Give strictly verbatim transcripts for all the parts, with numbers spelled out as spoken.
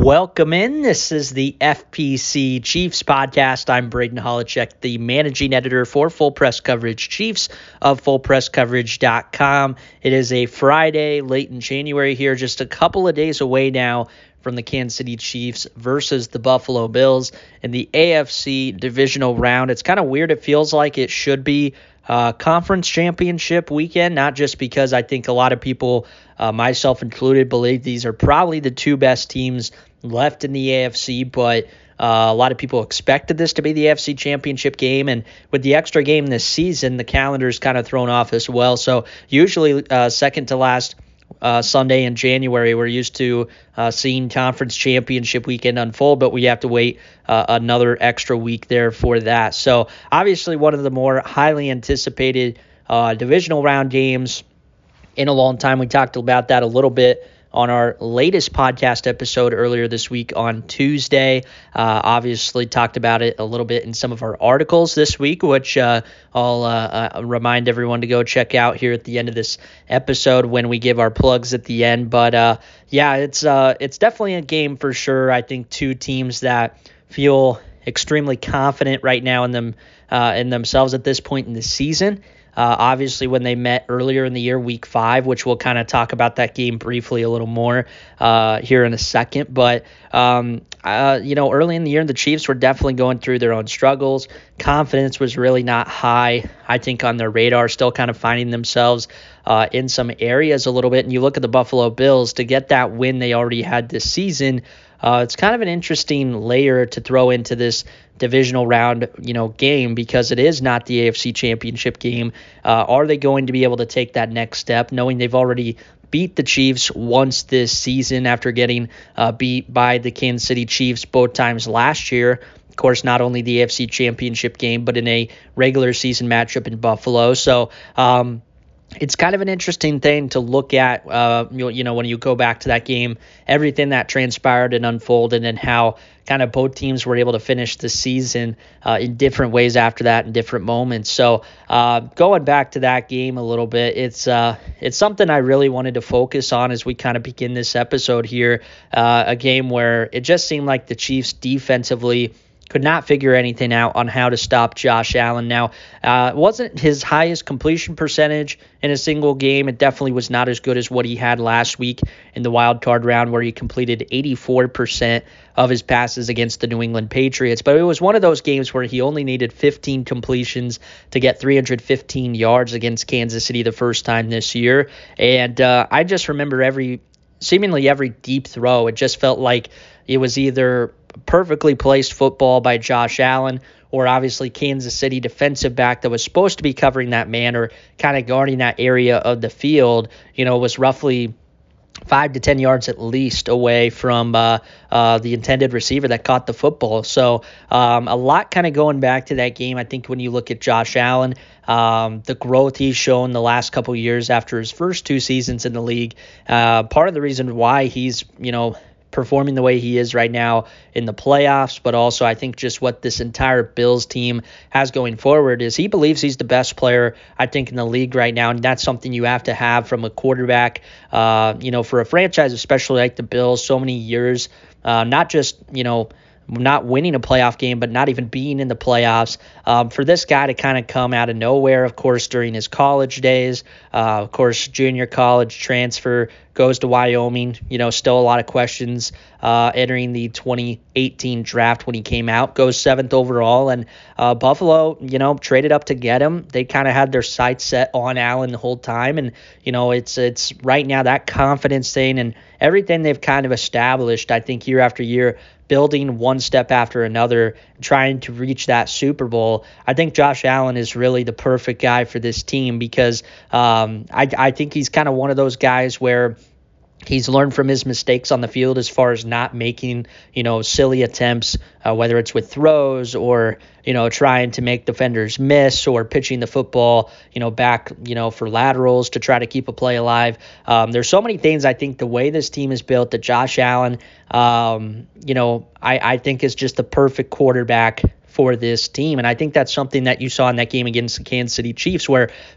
Welcome in. This is the F P C Chiefs podcast. I'm Braden Holochek, the managing editor for Full Press Coverage Chiefs of full press coverage dot com. It is a Friday, late in January here, just a couple of days away now from the Kansas City Chiefs versus the Buffalo Bills in the A F C divisional round. It's kind of weird. It feels like it should be uh, conference championship weekend, not just because I think a lot of people, uh, myself included, believe these are probably the two best teams left in the A F C, but uh, a lot of people expected this to be the A F C championship game, and with the extra game this season, the calendar's kind of thrown off as well. So usually uh, second to last Uh, Sunday in January, we're used to uh, seeing conference championship weekend unfold, but we have to wait uh, another extra week there for that. So obviously one of the more highly anticipated uh, divisional round games in a long time. We talked about that a little bit on our latest podcast episode earlier this week on Tuesday. Uh, obviously talked about it a little bit in some of our articles this week, which uh, I'll uh, uh, remind everyone to go check out here at the end of this episode when we give our plugs at the end. But uh, yeah, it's uh, it's definitely a game for sure. I think two teams that feel extremely confident right now in them uh, in themselves at this point in the season. Uh, obviously, when they met earlier in the year, week five, which we'll kind of talk about that game briefly a little more uh, here in a second. But, um, uh, you know, early in the year, the Chiefs were definitely going through their own struggles. Confidence was really not high, I think, on their radar, still kind of finding themselves uh, in some areas a little bit. And you look at the Buffalo Bills, to get that win they already had this season, uh, it's kind of an interesting layer to throw into this divisional round, you know, game, because it is not the A F C championship game. Uh, are they going to be able to take that next step, knowing they've already beat the Chiefs once this season after getting uh, beat by the Kansas City Chiefs both times last year? Of course, not only the A F C championship game, but in a regular season matchup in Buffalo. So, um, it's kind of an interesting thing to look at, uh, you, you know, when you go back to that game, everything that transpired and unfolded and how kind of both teams were able to finish the season uh, in different ways after that in different moments. So uh, going back to that game a little bit, it's uh, it's something I really wanted to focus on as we kind of begin this episode here, uh, a game where it just seemed like the Chiefs defensively could not figure anything out on how to stop Josh Allen. Now, uh, it wasn't his highest completion percentage in a single game. It definitely was not as good as what he had last week in the wild card round, where he completed eighty-four percent of his passes against the New England Patriots. But it was one of those games where he only needed fifteen completions to get three hundred fifteen yards against Kansas City the first time this year. And uh, I just remember every, seemingly every deep throw, it just felt like it was either perfectly placed football by Josh Allen, or obviously Kansas City defensive back that was supposed to be covering that man or kind of guarding that area of the field, you know, was roughly five to ten yards at least away from uh, uh, the intended receiver that caught the football. So um, a lot kind of going back to that game. I think when you look at Josh Allen, um, the growth he's shown the last couple of years after his first two seasons in the league, uh, part of the reason why he's, you know, performing the way he is right now in the playoffs, but also I think just what this entire Bills team has going forward is he believes he's the best player, I think, in the league right now, and that's something you have to have from a quarterback, uh, you know, for a franchise, especially like the Bills, so many years, uh, not just, you know, not winning a playoff game, but not even being in the playoffs. Um, for this guy to kind of come out of nowhere, of course, during his college days, uh, of course, junior college transfer, goes to Wyoming, you know, still a lot of questions uh, entering the twenty eighteen draft when he came out, goes seventh overall, and uh, Buffalo, you know, traded up to get him. They kind of had their sights set on Allen the whole time, and, you know, it's it's right now that confidence thing and everything they've kind of established, I think, year after year, building one step after another, trying to reach that Super Bowl. I think Josh Allen is really the perfect guy for this team because um, I, I think he's kind of one of those guys where he's learned from his mistakes on the field as far as not making, you know, silly attempts, uh, whether it's with throws or, you know, trying to make defenders miss or pitching the football, you know, back, you know, for laterals to try to keep a play alive. Um, there's so many things I think the way this team is built that Josh Allen, um, you know, I, I think is just the perfect quarterback for this team. And I think that's something that you saw in that game against the Kansas City Chiefs where, of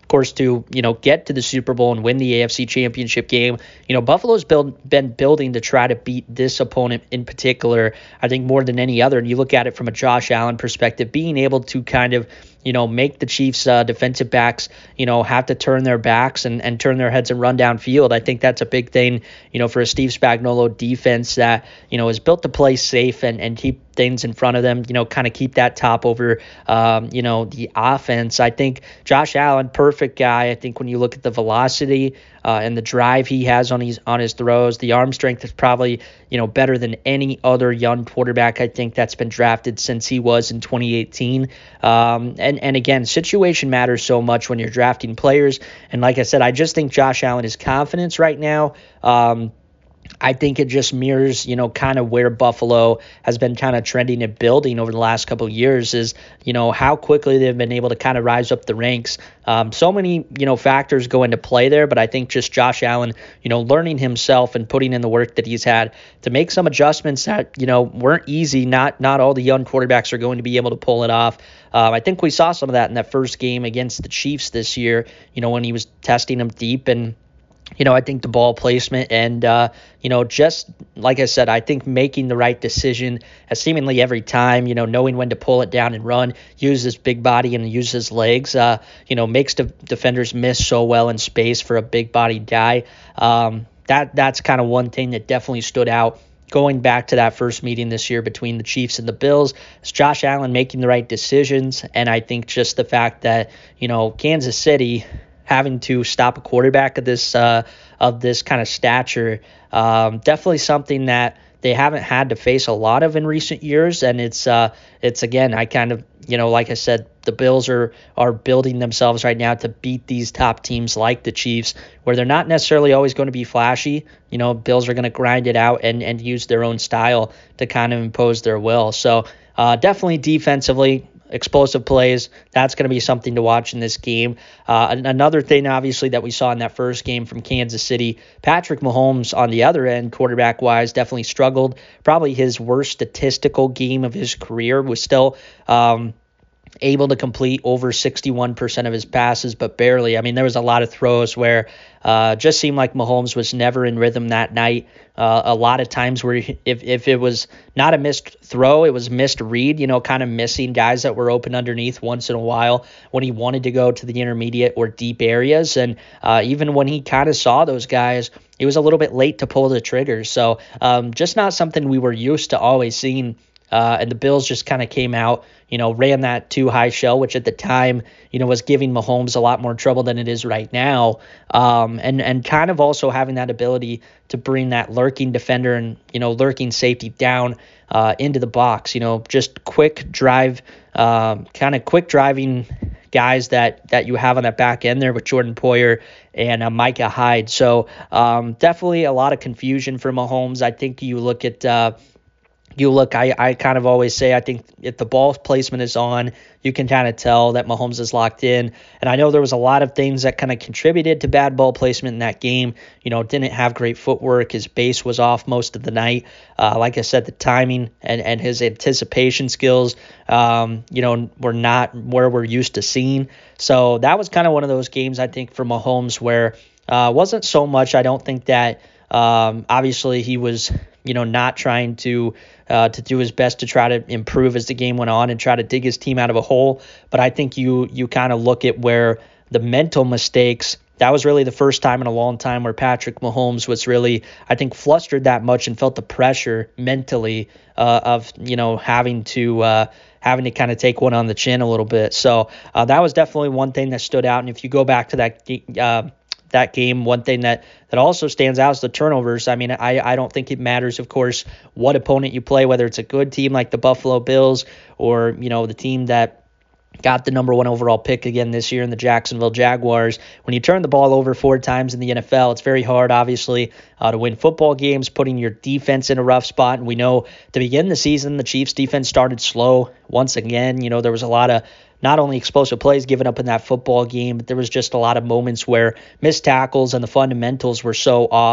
course, to, you know, get to the Super Bowl and win the A F C Championship game. You know, Buffalo's build, been building to try to beat this opponent in particular, I think, more than any other. And you look at it from a Josh Allen perspective, being able to kind of, you know, make the Chiefs uh, defensive backs, you know, have to turn their backs and, and turn their heads and run downfield. I think that's a big thing, you know, for a Steve Spagnuolo defense that, you know, is built to play safe and, and keep things in front of them, you know, kind of keep that top over, um, you know, the offense. I think Josh Allen, perfect guy. I think when you look at the velocity uh, and the drive he has on his on his throws, the arm strength is probably, you know, better than any other young quarterback I think that's been drafted since he was in twenty eighteen. Um, and, and again, situation matters so much when you're drafting players. And like I said, I just think Josh Allen is confidence right now. Um, I think it just mirrors, you know, kind of where Buffalo has been kind of trending and building over the last couple of years is, you know, how quickly they've been able to kind of rise up the ranks. Um, so many, you know, factors go into play there, but I think just Josh Allen, you know, learning himself and putting in the work that he's had to make some adjustments that, you know, weren't easy. Not not all the young quarterbacks are going to be able to pull it off. Um, I think we saw some of that in that first game against the Chiefs this year, you know, when he was testing them deep. And You know, I think the ball placement and, uh, you know, just like I said, I think making the right decision as seemingly every time, you know, knowing when to pull it down and run, use his big body and use his legs, uh, you know, makes the defenders miss so well in space for a big bodied guy. Um, that that's kind of one thing that definitely stood out. Going back to that first meeting this year between the Chiefs and the Bills, is Josh Allen making the right decisions. And I think just the fact that, you know, Kansas City having to stop a quarterback of this uh, of this kind of stature, um, definitely something that they haven't had to face a lot of in recent years. And it's uh, it's again, I kind of, you know, like I said, the Bills are are building themselves right now to beat these top teams like the Chiefs, where they're not necessarily always going to be flashy. You know, Bills are going to grind it out and and use their own style to kind of impose their will. So uh, definitely defensively, explosive plays, that's going to be something to watch in this game. Uh, another thing, obviously, that we saw in that first game from Kansas City, Patrick Mahomes on the other end, quarterback-wise, definitely struggled. Probably his worst statistical game of his career. Was still um, able to complete over sixty-one percent of his passes, but barely. I mean, there was a lot of throws where uh just seemed like Mahomes was never in rhythm that night. Uh, a lot of times where if, if it was not a missed throw, it was missed read, you know, kind of missing guys that were open underneath once in a while when he wanted to go to the intermediate or deep areas. And uh, even when he kind of saw those guys, he was a little bit late to pull the trigger. So um, just not something we were used to always seeing. Uh, and the Bills just kind of came out, you know, ran that too high shell, which at the time, you know, was giving Mahomes a lot more trouble than it is right now. Um, and, and kind of also having that ability to bring that lurking defender and, you know, lurking safety down uh, into the box, you know, just quick drive, um, kind of quick driving guys that, that you have on that back end there with Jordan Poyer and uh, Micah Hyde. So um, definitely a lot of confusion for Mahomes. I think you look at, uh, You look, I, I kind of always say, I think if the ball placement is on, you can kind of tell that Mahomes is locked in. And I know there was a lot of things that kind of contributed to bad ball placement in that game. You know, didn't have great footwork. His base was off most of the night. Uh, like I said, the timing and, and his anticipation skills, um, you know, were not where we're used to seeing. So that was kind of one of those games, I think, for Mahomes where uh wasn't so much, I don't think that, um, obviously he was, you know, not trying to uh, to do his best to try to improve as the game went on and try to dig his team out of a hole. But I think you you kind of look at where the mental mistakes, that was really the first time in a long time where Patrick Mahomes was really, I think, flustered that much and felt the pressure mentally uh, of, you know, having to uh, having to kind of take one on the chin a little bit. So uh, that was definitely one thing that stood out. And if you go back to that uh, that game, one thing that, that also stands out is the turnovers. I mean, I, I don't think it matters, of course, what opponent you play, whether it's a good team like the Buffalo Bills or, you know, the team that got the number one overall pick again this year in the Jacksonville Jaguars. When you turn the ball over four times in the N F L, it's very hard, obviously, uh, to win football games, putting your defense in a rough spot. And we know to begin the season, the Chiefs defense started slow once again. You know, there was a lot of not only explosive plays given up in that football game, but there was just a lot of moments where missed tackles and the fundamentals were so off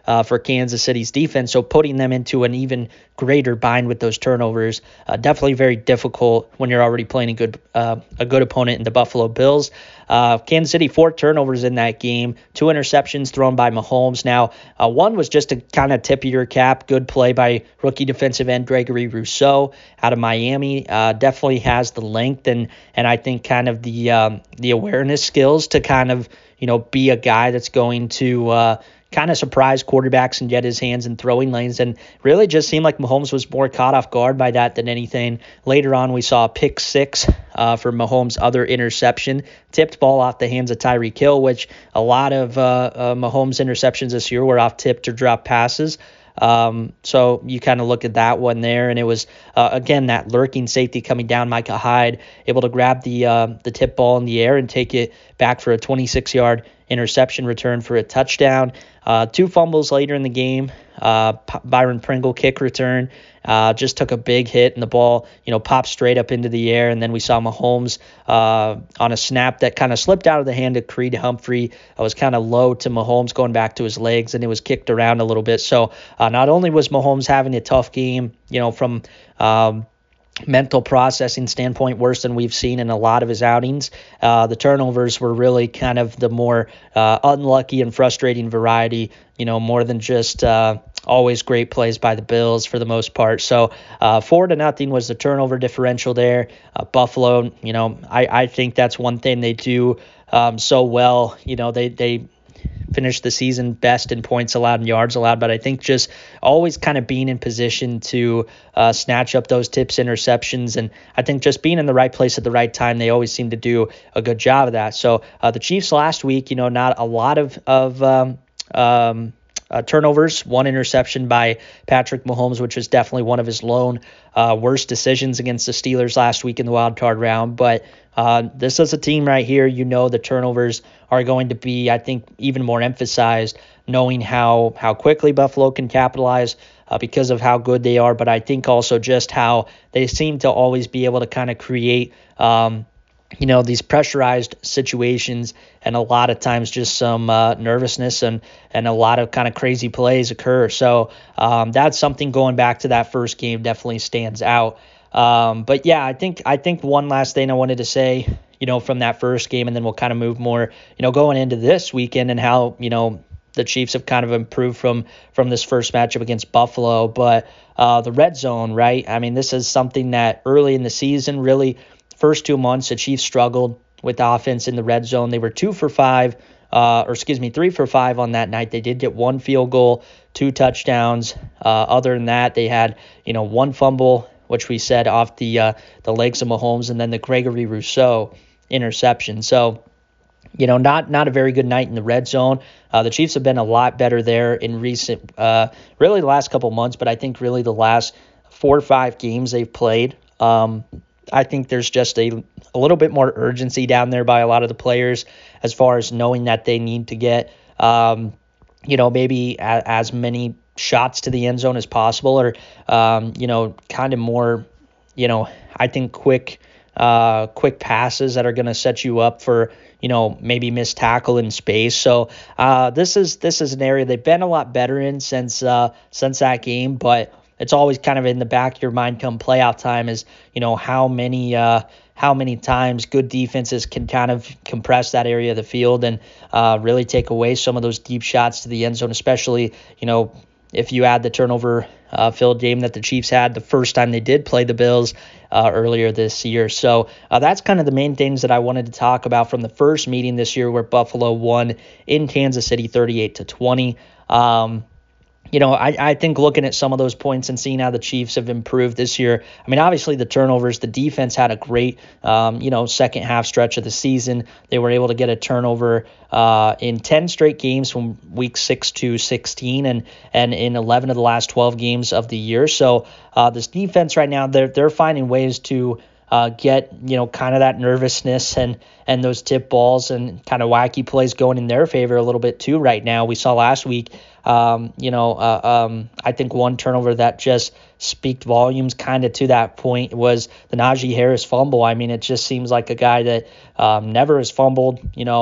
uh, for Kansas City's defense. So putting them into an even greater bind with those turnovers, uh, definitely very difficult when you're already playing a good uh, a good opponent in the Buffalo Bills. Uh, Kansas City, four turnovers in that game, two interceptions thrown by Mahomes. Now, uh, one was just a kind of tip of your cap, good play by rookie defensive end Gregory Rousseau out of Miami. Uh, definitely has the length and and I think kind of the um, the awareness skills to kind of, you know, be a guy that's going to uh, kind of surprise quarterbacks and get his hands in throwing lanes. And really just seemed like Mahomes was more caught off guard by that than anything. Later on, we saw a pick six uh, for Mahomes' other interception, tipped ball off the hands of Tyreek Hill, which a lot of uh, uh, Mahomes' interceptions this year were off tipped or drop passes. Um, so you kind of look at that one there, and it was, uh, again, that lurking safety coming down, Micah Hyde, able to grab the uh, the tip ball in the air and take it back for a twenty-six-yard interception return for a touchdown. Uh, two fumbles later in the game. Uh, P- Byron Pringle kick return uh, just took a big hit, and the ball, you know, popped straight up into the air. And then we saw Mahomes uh, on a snap that kind of slipped out of the hand of Creed Humphrey. It was kind of low to Mahomes going back to his legs, and it was kicked around a little bit. So uh, not only was Mahomes having a tough game, you know, from um, mental processing standpoint, worse than we've seen in a lot of his outings. Uh, the turnovers were really kind of the more uh, unlucky and frustrating variety, you know, more than just uh, always great plays by the Bills for the most part. So uh, four to nothing was the turnover differential there. Uh, Buffalo, you know, I, I think that's one thing they do um, so well. You know, they they finished the season best in points allowed and yards allowed, but I think just always kind of being in position to uh, snatch up those tips, interceptions, and I think just being in the right place at the right time, they always seem to do a good job of that. So uh, the Chiefs last week, you know, not a lot of of um, um, uh, turnovers, one interception by Patrick Mahomes, which was definitely one of his lone uh, worst decisions against the Steelers last week in the wild card round, but Uh, this is a team right here, you know, the turnovers are going to be, I think, even more emphasized, knowing how, how quickly Buffalo can capitalize uh, because of how good they are. But I think also just how they seem to always be able to kind of create, um, you know, these pressurized situations, and a lot of times just some uh, nervousness and, and a lot of kind of crazy plays occur. So um, that's something going back to that first game definitely stands out. Um, but yeah, I think I think one last thing I wanted to say, you know, from that first game, and then we'll kind of move more, you know, going into this weekend and how, you know, the Chiefs have kind of improved from from this first matchup against Buffalo. But uh, the red zone, right? I mean, this is something that early in the season, really, first two months, the Chiefs struggled with offense in the red zone. They were two for five, uh, or excuse me, three for five on that night. They did get one field goal, two touchdowns. Uh, other than that, they had, you know, one fumble, which we said off the uh, the legs of Mahomes, and then the Gregory Rousseau interception. So, you know, not not a very good night in the red zone. Uh, the Chiefs have been a lot better there in recent, uh, really the last couple months, but I think really the last four or five games they've played. Um, I think there's just a, a little bit more urgency down there by a lot of the players as far as knowing that they need to get, um, you know, maybe a, as many shots to the end zone as possible, or, um, you know, kind of more, you know, I think quick, uh, quick passes that are going to set you up for, you know, maybe missed tackle in space. So uh, this is this is an area they've been a lot better in since uh, since that game, but it's always kind of in the back of your mind come playoff time is, you know, how many uh, how many times good defenses can kind of compress that area of the field and uh, really take away some of those deep shots to the end zone, especially, you know, if you add the turnover uh, filled game that the Chiefs had the first time they did play the Bills uh, earlier this year. So uh, that's kind of the main things that I wanted to talk about from the first meeting this year where Buffalo won in Kansas City thirty-eight to twenty. Um, You know, I, I think looking at some of those points and seeing how the Chiefs have improved this year, I mean, obviously the turnovers, the defense had a great, um, you know, second half stretch of the season. They were able to get a turnover uh, in ten straight games from week six to sixteen and, and in eleven of the last twelve games of the year. So uh, this defense right now, they're, they're finding ways to Uh, get, you know, kind of that nervousness and and those tip balls and kind of wacky plays going in their favor a little bit too right now. We saw last week, um, you know, uh, um, I think one turnover that just speaked volumes kind of to that point was the Najee Harris fumble. I mean, it just seems like a guy that um, never has fumbled, you know,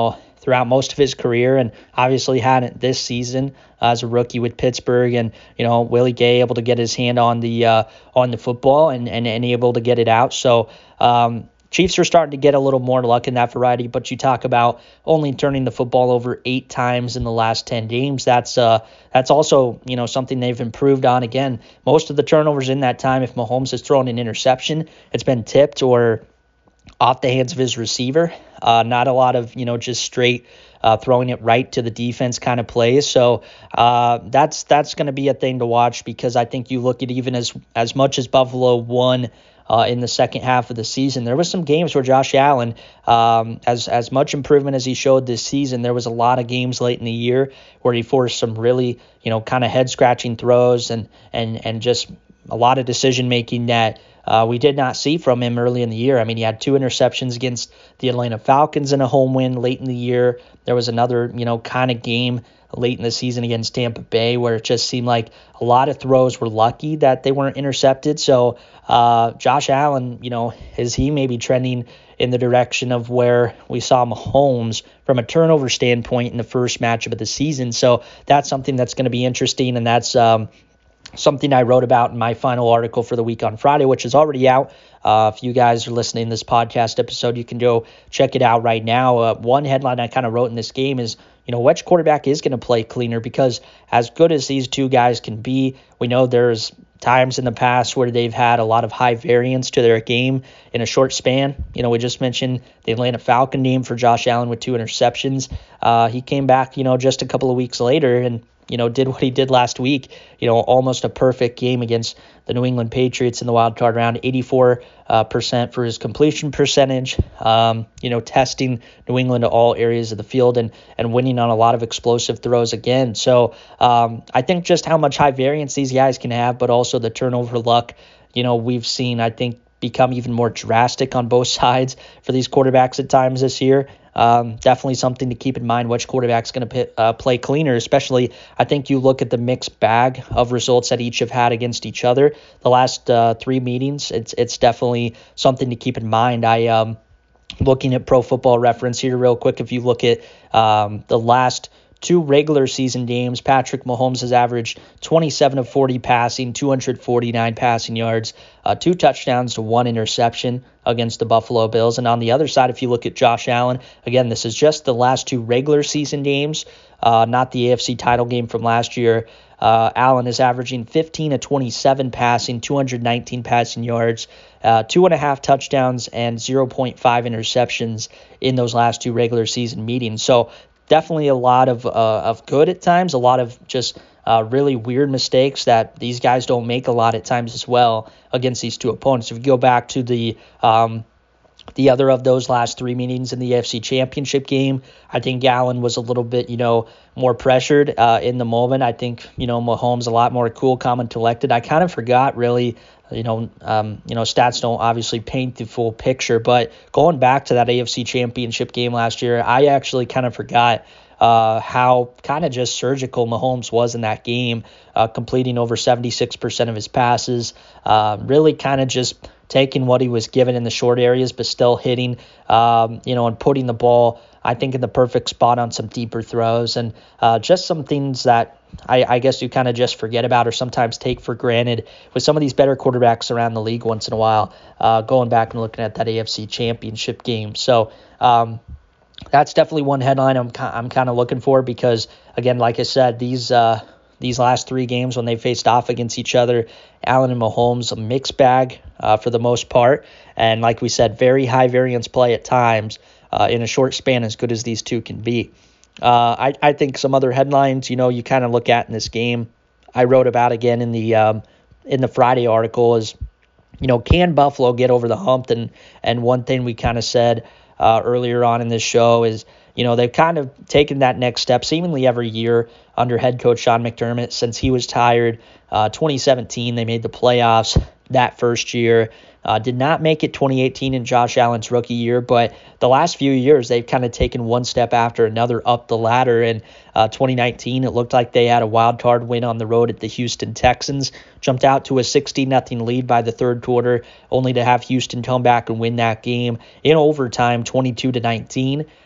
throughout most of his career, and obviously hadn't this season uh, as a rookie with Pittsburgh. And you know, Willie Gay able to get his hand on the uh, on the football and, and and able to get it out. So um, Chiefs are starting to get a little more luck in that variety. But you talk about only turning the football over eight times in the last ten games. That's uh that's also you know something they've improved on. Again, most of the turnovers in that time, if Mahomes has thrown an interception, it's been tipped or off the hands of his receiver. Uh, not a lot of, you know, just straight uh, throwing it right to the defense kind of plays. So uh, that's that's going to be a thing to watch, because I think you look at even as as much as Buffalo won uh, in the second half of the season, there was some games where Josh Allen, um, as as much improvement as he showed this season, there was a lot of games late in the year where he forced some really, you know, kind of head scratching throws and and and just a lot of decision making that Uh, we did not see from him early in the year. I mean, he had two interceptions against the Atlanta Falcons in a home win late in the year. There was another, you know, kind of game late in the season against Tampa Bay where it just seemed like a lot of throws were lucky that they weren't intercepted. So uh, Josh Allen, you know, is he maybe trending in the direction of where we saw Mahomes from a turnover standpoint in the first matchup of the season? So that's something that's going to be interesting, and that's um, something I wrote about in my final article for the week on Friday, which is already out. Uh, if you guys are listening to this podcast episode, you can go check it out right now. Uh, one headline I kind of wrote in this game is, you know, which quarterback is going to play cleaner? Because as good as these two guys can be, we know there's times in the past where they've had a lot of high variance to their game in a short span. You know, we just mentioned the Atlanta Falcon game for Josh Allen with two interceptions. Uh, he came back, you know, just a couple of weeks later and you know, did what he did last week, you know, almost a perfect game against the New England Patriots in the wild card round, eighty-four percent for his completion percentage, um, you know, testing New England to all areas of the field and, and winning on a lot of explosive throws again. So um, I think just how much high variance these guys can have, but also the turnover luck, you know, we've seen, I think, become even more drastic on both sides for these quarterbacks at times this year. Um, definitely something to keep in mind, which quarterback's going to uh, play cleaner, especially I think you look at the mixed bag of results that each have had against each other. The last uh, three meetings, it's it's definitely something to keep in mind. I um looking at Pro Football Reference here real quick. If you look at um, the last two regular season games, Patrick Mahomes has averaged twenty-seven of forty passing, two hundred forty-nine passing yards, uh, two touchdowns to one interception against the Buffalo Bills. And on the other side, if you look at Josh Allen, again, this is just the last two regular season games, uh, not the A F C title game from last year. Uh, Allen is averaging fifteen of twenty-seven passing, two hundred nineteen passing yards, uh, two and a half touchdowns, and zero point five interceptions in those last two regular season meetings. So definitely a lot of uh, of good at times, a lot of just uh, really weird mistakes that these guys don't make a lot at times as well against these two opponents. If you go back to the um, the other of those last three meetings in the A F C Championship game, I think Allen was a little bit, you know, more pressured uh, in the moment. I think, you know, Mahomes a lot more cool, calm, and collected. I kind of forgot really, you know, um, you know, stats don't obviously paint the full picture, but going back to that A F C Championship game last year, I actually kind of forgot uh, how kind of just surgical Mahomes was in that game, uh, completing over seventy-six percent of his passes, uh, really kind of just taking what he was given in the short areas, but still hitting, um, you know, and putting the ball, I think, in the perfect spot on some deeper throws, and uh, just some things that I, I guess you kind of just forget about or sometimes take for granted with some of these better quarterbacks around the league once in a while, uh, going back and looking at that A F C Championship game. So um, that's definitely one headline I'm, I'm kind of looking for because, again, like I said, these uh, these last three games when they faced off against each other, Allen and Mahomes, a mixed bag uh, for the most part. And like we said, very high variance play at times uh, in a short span as good as these two can be. Uh, I, I think some other headlines, you know, you kind of look at in this game, I wrote about again in the um, in the Friday article is, you know, can Buffalo get over the hump? And, and one thing we kind of said uh, earlier on in this show is, you know, they've kind of taken that next step seemingly every year under head coach Sean McDermott since he was tired. Uh, twenty seventeen, they made the playoffs that first year. Uh, did not make it twenty eighteen in Josh Allen's rookie year, but the last few years they've kind of taken one step after another up the ladder. And uh, twenty nineteen, it looked like they had a wild card win on the road at the Houston Texans, jumped out to a sixteen nothing lead by the third quarter, only to have Houston come back and win that game in overtime, twenty-two to nineteen.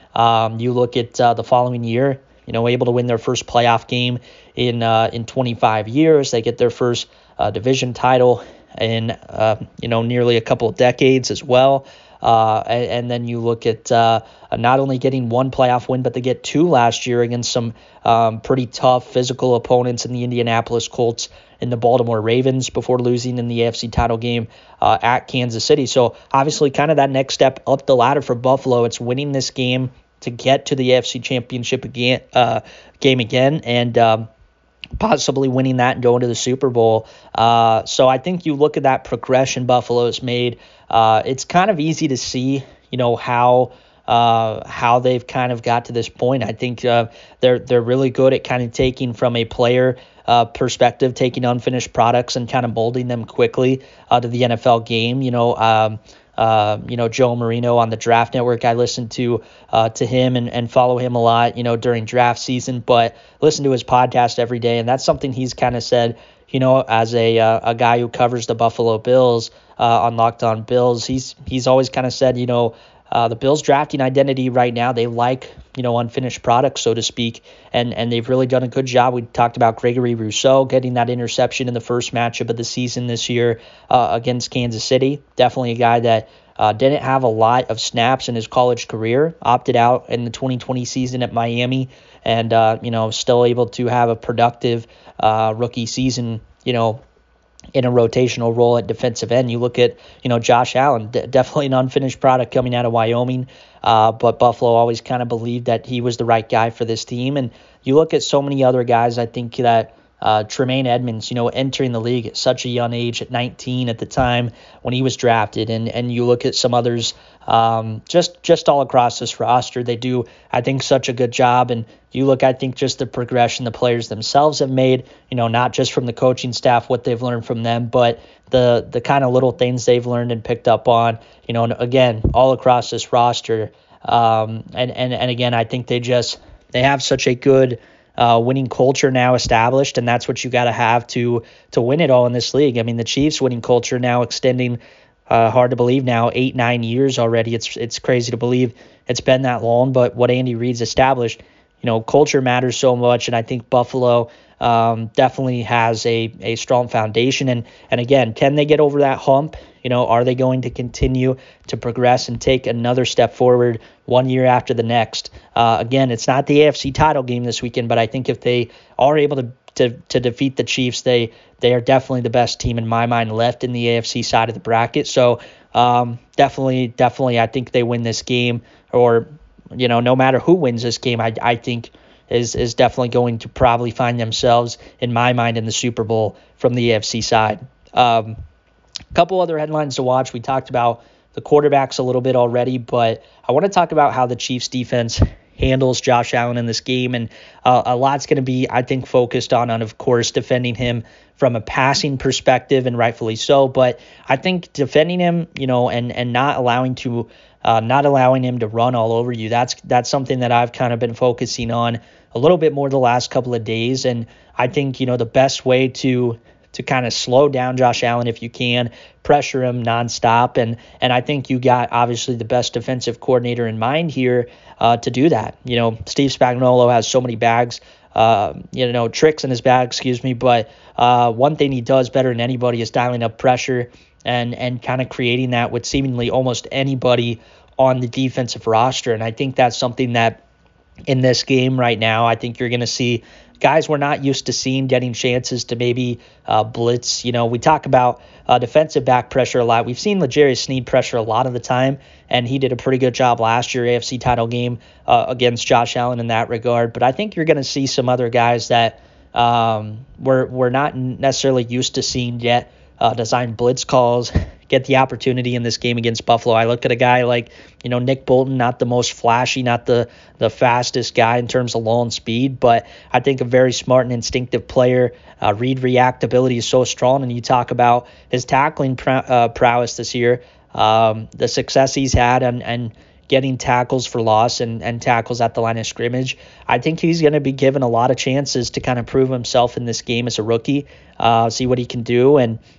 Um, you look at uh, the following year, you know, able to win their first playoff game in uh, in twenty-five years. They get their first uh, division title in, uh, you know, nearly a couple of decades as well. Uh, and, and then you look at uh, not only getting one playoff win, but they get two last year against some um, pretty tough physical opponents in the Indianapolis Colts and the Baltimore Ravens before losing in the A F C title game uh, at Kansas City. So obviously kind of that next step up the ladder for Buffalo. It's winning this game to get to the A F C Championship again, uh, game again, and um, possibly winning that and going to the Super Bowl. Uh, so I think you look at that progression Buffalo has made. Uh, it's kind of easy to see, you know, how uh, how they've kind of got to this point. I think uh, they're they're really good at kind of taking from a player uh, perspective, taking unfinished products and kind of molding them quickly uh, to the N F L game. You know. Um, Uh, you know, Joe Marino on the Draft Network. I listen to uh, to him and, and follow him a lot, you know, during draft season, but listen to his podcast every day. And that's something he's kind of said, you know, as a uh, a guy who covers the Buffalo Bills uh, on Locked On Bills. He's he's always kind of said, you know, uh, the Bills drafting identity right now, they like, you know, unfinished products, so to speak, and and they've really done a good job. We talked about Gregory Rousseau getting that interception in the first matchup of the season this year uh, against Kansas City. Definitely a guy that uh, didn't have a lot of snaps in his college career, opted out in the twenty twenty season at Miami, and, uh, you know, still able to have a productive uh, rookie season, you know, in a rotational role at defensive end. You look at, you know, Josh Allen, d- definitely an unfinished product coming out of Wyoming, uh, but Buffalo always kind of believed that he was the right guy for this team. And you look at so many other guys, I think that uh, Tremaine Edmonds, you know, entering the league at such a young age, at nineteen at the time when he was drafted, and and you look at some others um, just just all across this roster. They do, I think, such a good job. And you look, I think, just the progression the players themselves have made, you know, not just from the coaching staff, what they've learned from them, but the the kind of little things they've learned and picked up on, you know, and again, all across this roster. Um, and, and, and again, I think they just, they have such a good uh, winning culture now established, and that's what you got to have to to win it all in this league. I mean, the Chiefs' winning culture now extending, uh, hard to believe now, eight, nine years already. It's it's crazy to believe it's been that long, but what Andy Reid's established, you know, culture matters so much, and I think Buffalo um, definitely has a, a strong foundation. And, and again, can they get over that hump? You know, are they going to continue to progress and take another step forward one year after the next? Uh, again, it's not the A F C title game this weekend, but I think if they are able to to, to defeat the Chiefs, they they are definitely the best team in my mind left in the A F C side of the bracket. So um, definitely, definitely, I think they win this game, or you know, no matter who wins this game, I I think is is definitely going to probably find themselves, in my mind, in the Super Bowl from the A F C side. Um, a couple other headlines to watch. We talked about the quarterbacks a little bit already, but I want to talk about how the Chiefs defense handles Josh Allen in this game, and uh, a lot's going to be, I think, focused on, on, of course, defending him from a passing perspective, and rightfully so. But I think defending him, you know, and and not allowing to uh, not allowing him to run all over you, that's that's something that I've kind of been focusing on a little bit more the last couple of days. And I think, you know, the best way to to kind of slow down Josh Allen, if you can, pressure him nonstop. And and I think you got obviously the best defensive coordinator in mind here uh, to do that. You know, Steve Spagnuolo has so many bags, uh, you know, tricks in his bag, excuse me. But uh, one thing he does better than anybody is dialing up pressure and and kind of creating that with seemingly almost anybody on the defensive roster. And I think that's something that in this game right now, I think you're going to see guys we're not used to seeing getting chances to maybe uh, blitz. You know, we talk about uh, defensive back pressure a lot. We've seen L'Jarius Sneed pressure a lot of the time, and he did a pretty good job last year, A F C title game uh, against Josh Allen in that regard. But I think you're going to see some other guys that um, we're, we're not necessarily used to seeing yet uh, design blitz calls, get the opportunity in this game against Buffalo. I look at a guy like, you know, Nick Bolton, not the most flashy, not the, the fastest guy in terms of long speed, but I think a very smart and instinctive player. Uh, read reactability is so strong, and you talk about his tackling pr- uh, prowess this year, um, the success he's had and, and getting tackles for loss and, and tackles at the line of scrimmage. I think he's going to be given a lot of chances to kind of prove himself in this game as a rookie, uh, see what he can do. And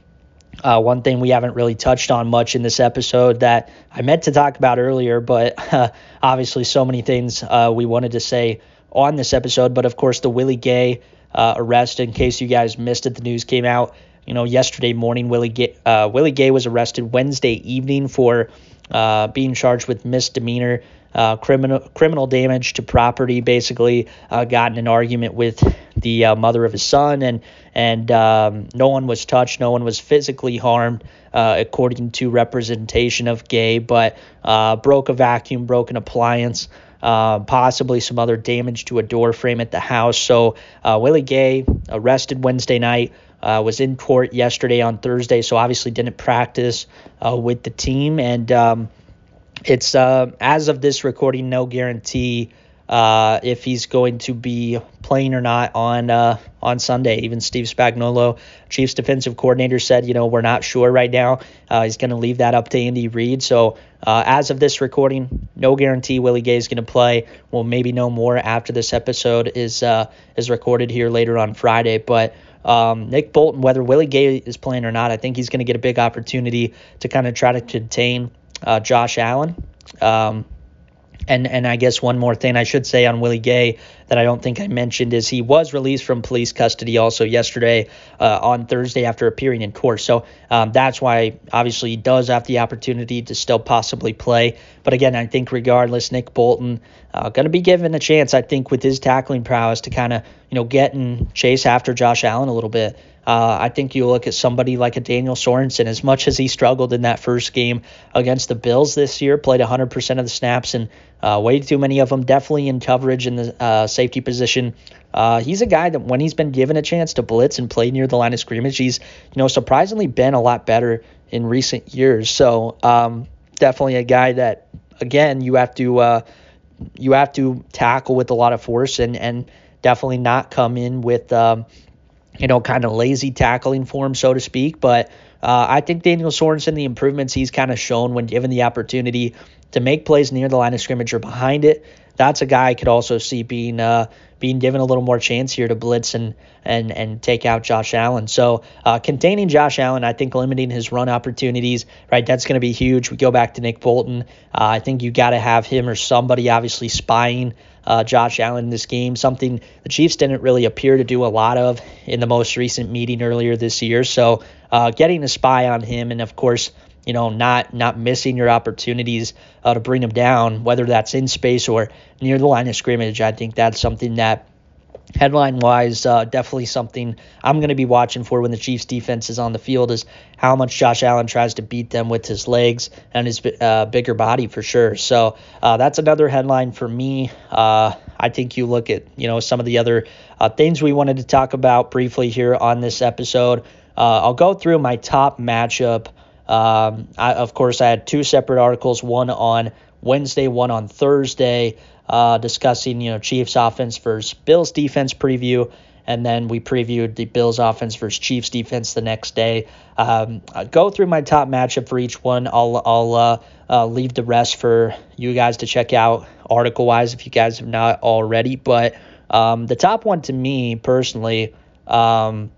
Uh, one thing we haven't really touched on much in this episode that I meant to talk about earlier, but uh, obviously so many things uh, we wanted to say on this episode. But of course, the Willie Gay uh, arrest, in case you guys missed it, the news came out, you know, yesterday morning. Willie Gay, uh, Willie Gay was arrested Wednesday evening for uh, being charged with misdemeanor uh, criminal criminal damage to property. Basically, uh, got in an argument with the uh, mother of his son, and and um, no one was touched, no one was physically harmed, uh, according to representation of Gay, but uh, broke a vacuum, broke an appliance, uh, possibly some other damage to a door frame at the house. So uh, Willie Gay, arrested Wednesday night, uh, was in court yesterday on Thursday, so obviously didn't practice uh, with the team, and um, it's, uh, as of this recording, no guarantee Uh, if he's going to be playing or not on uh, on Sunday. Even Steve Spagnuolo, Chiefs defensive coordinator, said, you know, we're not sure right now. Uh, he's going to leave that up to Andy Reid. So uh, as of this recording, no guarantee Willie Gay is going to play. We'll maybe know more after this episode is uh, is recorded here later on Friday. But um, Nick Bolton, whether Willie Gay is playing or not, I think he's going to get a big opportunity to kind of try to contain uh, Josh Allen. Um, And and I guess one more thing I should say on Willie Gay that I don't think I mentioned is he was released from police custody also yesterday uh, on Thursday after appearing in court. So um, that's why obviously he does have the opportunity to still possibly play. But again, I think regardless, Nick Bolton uh, going to be given a chance, I think, with his tackling prowess to kind of, you know, get and chase after Josh Allen a little bit. Uh, I think you look at somebody like a Daniel Sorensen, as much as he struggled in that first game against the Bills this year, played one hundred percent of the snaps and uh, way too many of them, definitely in coverage in the uh, safety position. Uh, he's a guy that when he's been given a chance to blitz and play near the line of scrimmage, he's, you know, surprisingly been a lot better in recent years. So um, definitely a guy that, again, you have to uh, you have to tackle with a lot of force and, and definitely not come in with um, – you know, kind of lazy tackling form, so to speak. But uh, I think Daniel Sorensen, the improvements he's kind of shown when given the opportunity to make plays near the line of scrimmage or behind it, that's a guy I could also see being uh, being given a little more chance here to blitz and and and take out Josh Allen. So uh, containing Josh Allen, I think limiting his run opportunities, right, that's going to be huge. We go back to Nick Bolton. Uh, I think you got to have him or somebody obviously spying Uh, Josh Allen in this game, something the Chiefs didn't really appear to do a lot of in the most recent meeting earlier this year. So uh, getting a spy on him and, of course, you know, not not missing your opportunities uh, to bring him down, whether that's in space or near the line of scrimmage, I think that's something that headline-wise, uh, definitely something I'm going to be watching for when the Chiefs' defense is on the field is how much Josh Allen tries to beat them with his legs and his uh, bigger body for sure. So uh, that's another headline for me. Uh, I think you look at, you know, some of the other uh, things we wanted to talk about briefly here on this episode. Uh, I'll go through my top matchup. Um, I, of course, I had two separate articles, one on Wednesday, one on Thursday, uh, discussing, you know, Chiefs offense versus Bills defense preview, and then we previewed the Bills offense versus Chiefs defense the next day. Um, I'll go through my top matchup for each one. I'll I'll uh, uh, leave the rest for you guys to check out article-wise if you guys have not already. But um, the top one to me personally, um,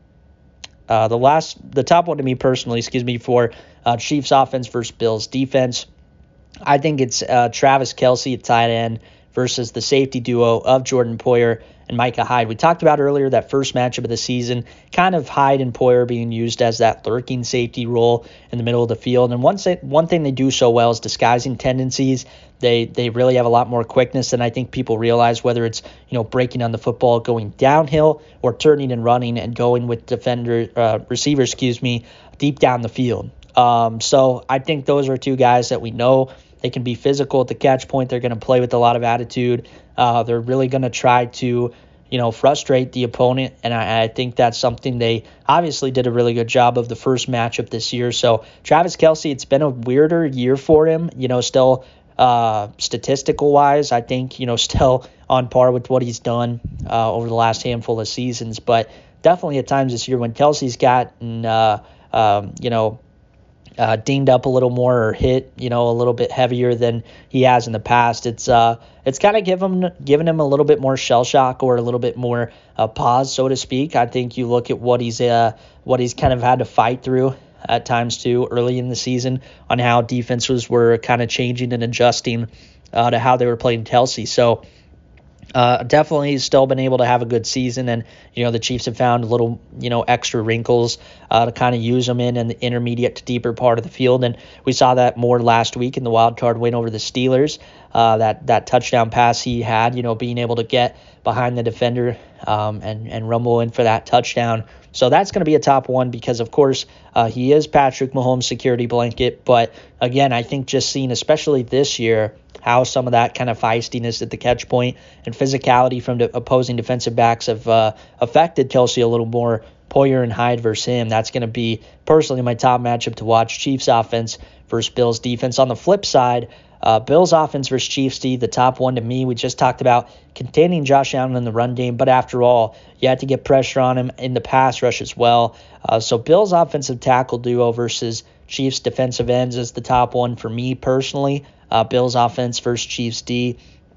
uh, the last the top one to me personally, excuse me, for uh, Chiefs offense versus Bills defense, I think it's uh, Travis Kelce at tight end versus the safety duo of Jordan Poyer and Micah Hyde. We talked about earlier that first matchup of the season, kind of Hyde and Poyer being used as that lurking safety role in the middle of the field. And one one thing they do so well is disguising tendencies. They they really have a lot more quickness than I think people realize, whether it's, you know, breaking on the football, going downhill, or turning and running and going with defender uh, receivers, excuse me, deep down the field. Um, so I think those are two guys that we know they can be physical at the catch point. They're going to play with a lot of attitude. Uh, they're really going to try to, you know, frustrate the opponent. And I, I think that's something they obviously did a really good job of the first matchup this year. So Travis Kelce, it's been a weirder year for him, you know, still uh, statistical wise, I think, you know, still on par with what he's done uh, over the last handful of seasons. But definitely at times this year when Kelce's gotten, uh, um, you know, Uh, dinged up a little more or hit, you know, a little bit heavier than he has in the past. It's uh, it's kind of give him, giving him a little bit more shell shock or a little bit more uh, pause, so to speak. I think you look at what he's uh, what he's kind of had to fight through at times too early in the season on how defenses were kind of changing and adjusting uh, to how they were playing Kelsey. So Uh, definitely still been able to have a good season, and you know the Chiefs have found little you know extra wrinkles uh, to kind of use them in in the intermediate to deeper part of the field, and we saw that more last week in the wild card win over the Steelers. Uh, that that touchdown pass he had, you know, being able to get behind the defender um, and and rumble in for that touchdown. So that's going to be a top one because, of course, uh, he is Patrick Mahomes' security blanket. But again, I think just seeing, especially this year, how some of that kind of feistiness at the catch point and physicality from the opposing defensive backs have uh, affected Kelsey a little more. Poyer and Hyde versus him. That's going to be personally my top matchup to watch. Chiefs offense versus Bills defense. On the flip side, uh, Bills offense versus Chiefs D, the top one to me. We just talked about containing Josh Allen in the run game, but after all, you had to get pressure on him in the pass rush as well. Uh, so Bills offensive tackle duo versus Chiefs defensive ends is the top one for me personally. Uh, Bills offense versus Chiefs D.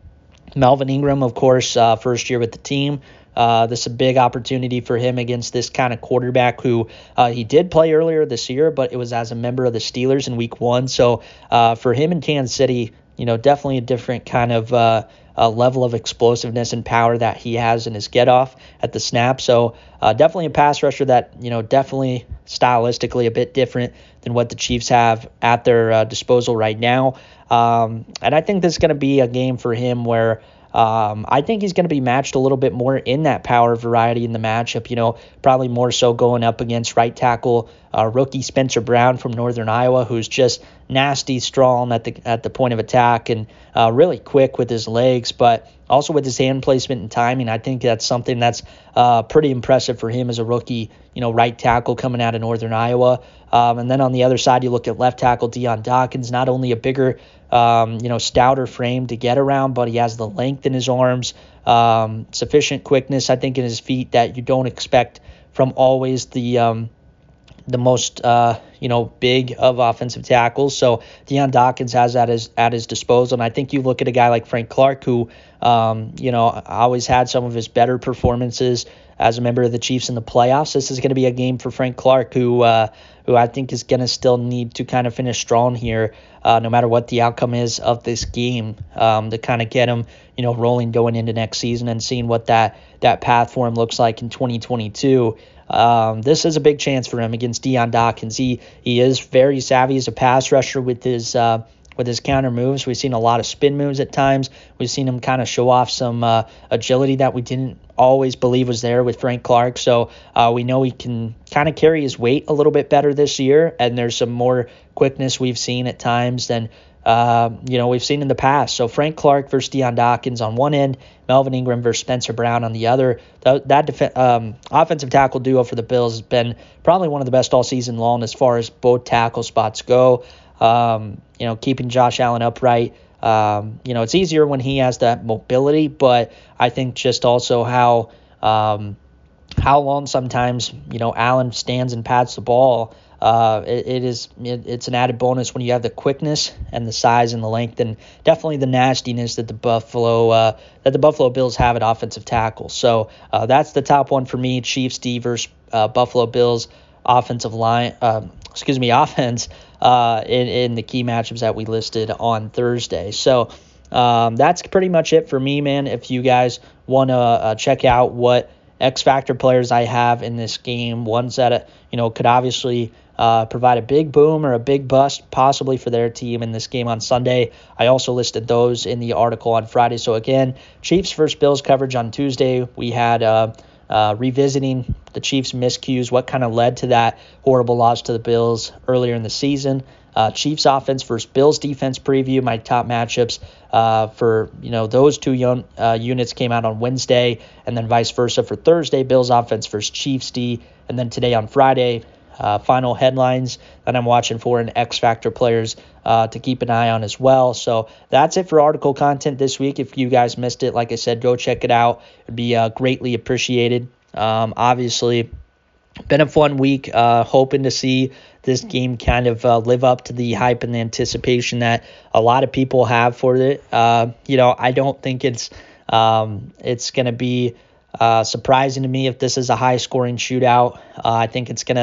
Melvin Ingram, of course, uh, first year with the team. Uh, this is a big opportunity for him against this kind of quarterback who uh, he did play earlier this year, but it was as a member of the Steelers in week one. So uh, for him in Kansas City, you know, definitely a different kind of uh, uh, level of explosiveness and power that he has in his get off at the snap. So uh, definitely a pass rusher that, you know, definitely stylistically a bit different than what the Chiefs have at their uh, disposal right now. Um, and I think this is going to be a game for him where Um, I think he's going to be matched a little bit more in that power variety in the matchup, you know, probably more so going up against right tackle uh, rookie Spencer Brown from Northern Iowa, who's just nasty strong at the at the point of attack and uh, really quick with his legs, but also with his hand placement and timing. I think that's something that's uh, pretty impressive for him as a rookie, you know, right tackle coming out of Northern Iowa. Um, and then on the other side, you look at left tackle Dion Dawkins, not only a bigger Um, you know, stouter frame to get around, but he has the length in his arms, um, sufficient quickness, I think, in his feet that you don't expect from always the um, the most, uh, you know, big of offensive tackles. So Dion Dawkins has that as, at his disposal. And I think you look at a guy like Frank Clark, who, um, you know, always had some of his better performances as a member of the Chiefs in the playoffs. This is going to be a game for Frank Clark, who uh, who I think is going to still need to kind of finish strong here, uh, no matter what the outcome is of this game, um, to kind of get him, you know, rolling going into next season and seeing what that that path for him looks like in twenty twenty-two. Um, this is a big chance for him against Dion Dawkins. He he is very savvy as a pass rusher with his uh, with his counter moves. We've seen a lot of spin moves at times. We've seen him kind of show off some uh, agility that we didn't always believe was there with Frank Clark. So uh, we know he can kind of carry his weight a little bit better this year, and there's some more quickness we've seen at times than uh, you know we've seen in the past. So Frank Clark versus Dion Dawkins on one end, Melvin Ingram versus Spencer Brown on the other. That, that def- um, offensive tackle duo for the Bills has been probably one of the best all season long as far as both tackle spots go. Um, you know, keeping Josh Allen upright. Um, you know, it's easier when he has that mobility, but I think just also how um, how long sometimes, you know, Allen stands and pats the ball. Uh, it, it is it, it's an added bonus when you have the quickness and the size and the length, and definitely the nastiness that the Buffalo uh, that the Buffalo Bills have at offensive tackle. So uh, that's the top one for me: Chiefs D versus uh, Buffalo Bills offensive line. Uh, excuse me, offense. Uh, in, in the key matchups that we listed on Thursday. So um, that's pretty much it for me, man. If you guys want to uh, check out what X Factor players I have in this game, ones that, uh, you know, could obviously uh, provide a big boom or a big bust possibly for their team in this game on Sunday, I also listed those in the article on Friday. So again, Chiefs versus Bills coverage on Tuesday. We had uh, uh, revisiting the Chiefs' miscues, what kind of led to that horrible loss to the Bills earlier in the season. Uh, Chiefs offense versus Bills defense preview, my top matchups uh, for, you know, those two young, uh, units came out on Wednesday, and then vice versa for Thursday, Bills offense versus Chiefs D, and then today on Friday, uh, final headlines that I'm watching for and X Factor players uh, to keep an eye on as well. So that's it for article content this week. If you guys missed it, like I said, go check it out. It'd be uh, greatly appreciated. Um, obviously, been a fun week, uh, hoping to see this game kind of uh, live up to the hype and the anticipation that a lot of people have for it. Uh, you know, I don't think it's um, it's going to be uh, surprising to me if this is a high-scoring shootout. Uh, I think it's going to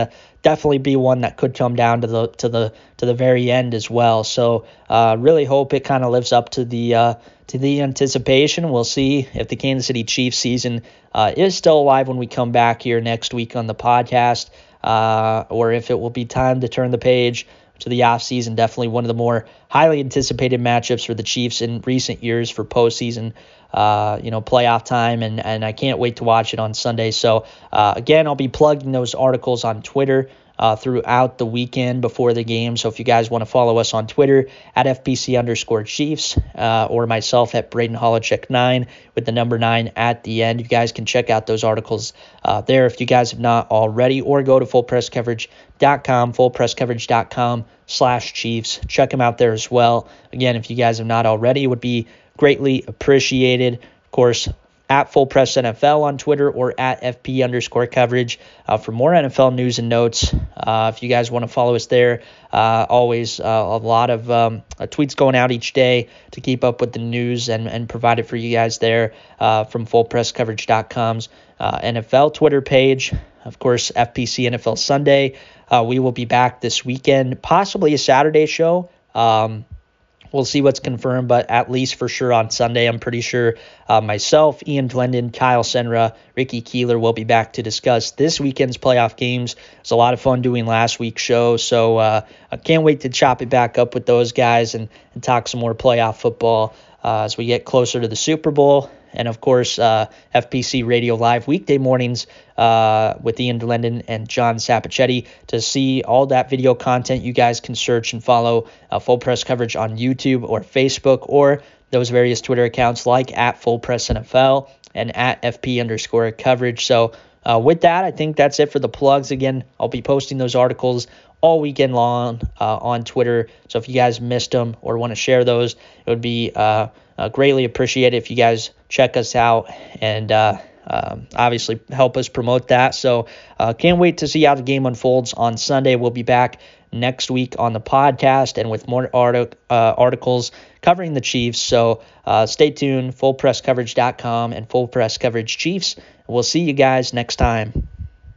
definitely be one that could come down to the to the to the very end as well. So uh, really hope it kind of lives up to the uh, to the anticipation. We'll see if the Kansas City Chiefs season uh, is still alive when we come back here next week on the podcast, uh, or if it will be time to turn the page to the offseason. Definitely one of the more highly anticipated matchups for the Chiefs in recent years for postseason, uh, you know, playoff time, and, and I can't wait to watch it on Sunday. So, uh, again, I'll be plugging those articles on Twitter uh, throughout the weekend before the game. So if you guys want to follow us on Twitter at F P C underscore Chiefs uh, or myself at Braden Holochek nine with the number nine at the end, you guys can check out those articles uh, there if you guys have not already, or go to full press coverage dot com, full press coverage dot com slash Chiefs. Check them out there as well. Again, if you guys have not already, it would be greatly appreciated. Of course, at Full Press N F L on Twitter or at F P underscore coverage uh, for more N F L news and notes. Uh, if you guys want to follow us there, uh, always uh, a lot of um, uh, tweets going out each day to keep up with the news and, and provide it for you guys there uh, from full press coverage dot com's uh, N F L Twitter page. Of course, F P C N F L Sunday. Uh, we will be back this weekend, possibly a Saturday show. Um, We'll see what's confirmed, but at least for sure on Sunday, I'm pretty sure uh, myself, Ian Glendon, Kyle Senra, Ricky Keeler will be back to discuss this weekend's playoff games. It was a lot of fun doing last week's show, so uh, I can't wait to chop it back up with those guys and, and talk some more playoff football uh, as we get closer to the Super Bowl. And, of course, uh, F P C Radio Live weekday mornings uh, with Ian Glendon and John Sapichetti. To see all that video content, you guys can search and follow uh, Full Press Coverage on YouTube or Facebook, or those various Twitter accounts like at Full Press N F L and at F P underscore coverage. So uh, with that, I think that's it for the plugs. Again, I'll be posting those articles all weekend long uh, on Twitter. So if you guys missed them or want to share those, it would be uh, uh, greatly appreciated if you guys check us out and uh, um, obviously help us promote that. So uh, can't wait to see how the game unfolds on Sunday. We'll be back next week on the podcast and with more artic- uh, articles covering the Chiefs. So uh, stay tuned, full press coverage dot com and Full Press Coverage Chiefs. We'll see you guys next time.